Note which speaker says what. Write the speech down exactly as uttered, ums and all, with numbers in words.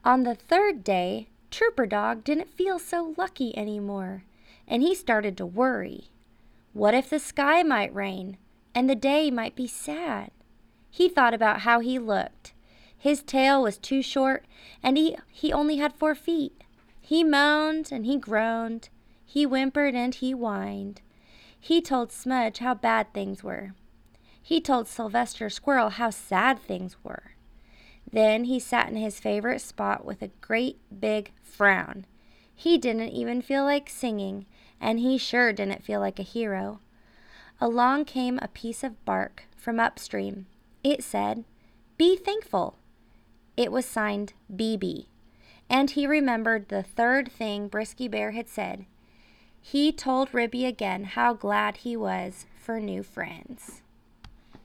Speaker 1: On the third day, Trooper Dog didn't feel so lucky anymore, and he started to worry. What if the sky might rain, and the day might be sad? He thought about how he looked. His tail was too short, and he, he only had four feet. He moaned and he groaned. He whimpered and he whined. He told Smudge how bad things were. He told Sylvester Squirrel how sad things were. Then he sat in his favorite spot with a great big frown. He didn't even feel like singing, and he sure didn't feel like a hero. Along came a piece of bark from upstream. It said, "Be thankful." It was signed B B, and he remembered the third thing Brisky Bear had said. He told Ribby again how glad he was for new friends.